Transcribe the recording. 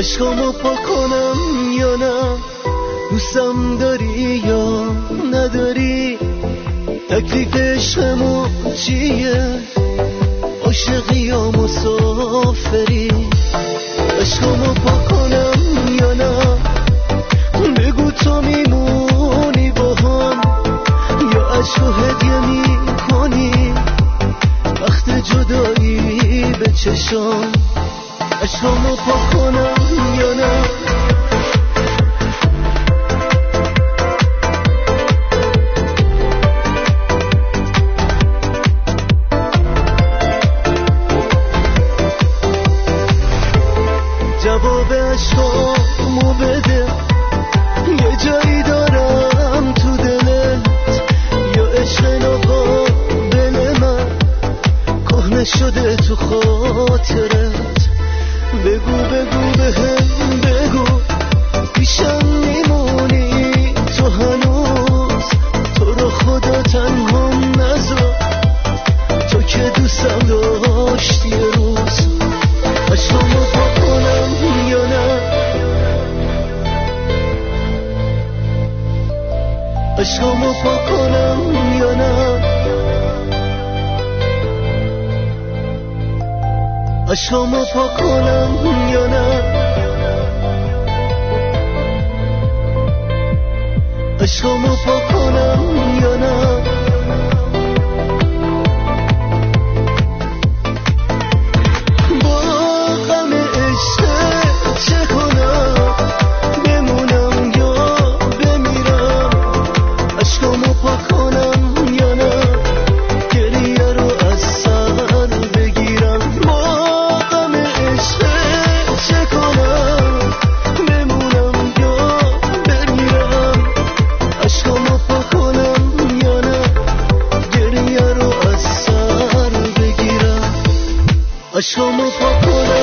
عشقامو پاک کنم یا نه؟ دوستم داری یا نداری؟ تکلیف عشقمو چیه؟ عاشقی یا مسافری؟ عشقامو پاک کنم یا نه؟ بگو تو میمونی با هم یا عشقو هدیه میکنی وقت جدایی به چشام؟ عشقامو پاک کنم یا نه؟ جواب عشقامو بده، یه جایی دارم تو دلت یا عشق ناقابل من کهنه شده تو خاطرت؟ بگو بگو بهم بگو پیشم میمونی تو هنوز؟ تو رو خدا تنها نذار، تو که دوستم داشتی یه روز. عشقامو پاک کنم یا نه؟ عشقامو پاک کنم یا نه؟ عشقامو پاک کنم یا نه؟ عشقامو پاک کنم یا نه؟ با غم عشق چه کنم؟ بمونم یا بمیرم؟ عشقامو پاک کنم یا نه؟ گریه رو از سر بگیرم؟ عشقامو پاک کنم